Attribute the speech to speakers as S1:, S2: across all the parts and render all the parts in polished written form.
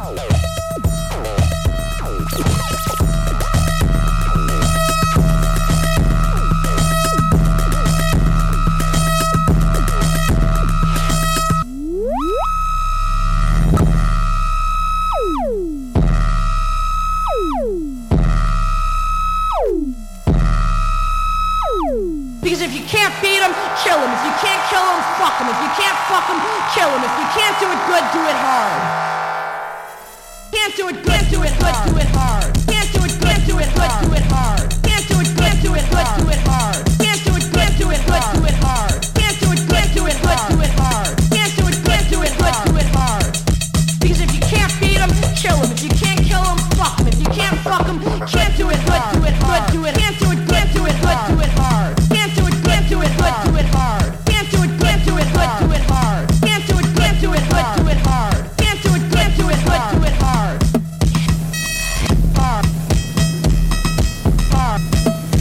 S1: Because if you can't beat them, kill them. If you can't kill them, fuck them. If you can't fuck them, kill them. If you can't do it good, do it hard. Can't do it good, do it good, do it hard. Can't do it good, do it good, do it hard. Can't do it good, do it good, do it hard. Can't do it good, do it good, do it hard. Can't do it good, do it good, do it hard. Can't do it good, do it good, do it hard. Because if you can't beat them, kill them. If you can't kill them, fuck them. If you can't fuck them, can't do it good, do it good, do it. Can't do it good, do it good, do it hard. Can't do it good, do it good, do it hard. Can't do it good, do it good, do it hard. Can't do it good, do it good, do it hard. Can't do it good, do it good, do it hard. Hard. Hard.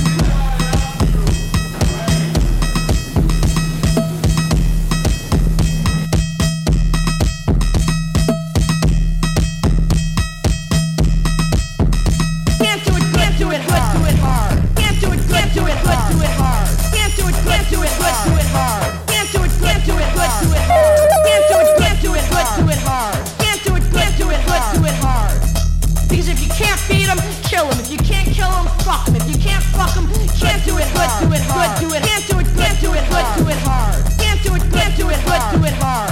S1: Can't do it good, do it good, do it hard. Can't do it good, do it good, do it hard. Can't do it good, do it good, do it hard. Can't do it good, do it good, do it hard. Can't do it good, do it good, do it hard. Can't do it good, do it good, do it hard. Because if you can't beat them, kill them. If you can't kill them, fuck them. If you can't fuck them, can't do it good, do it good, do it. Can't do it good, do it good, do it hard. Can't do it good, do it good, do it hard.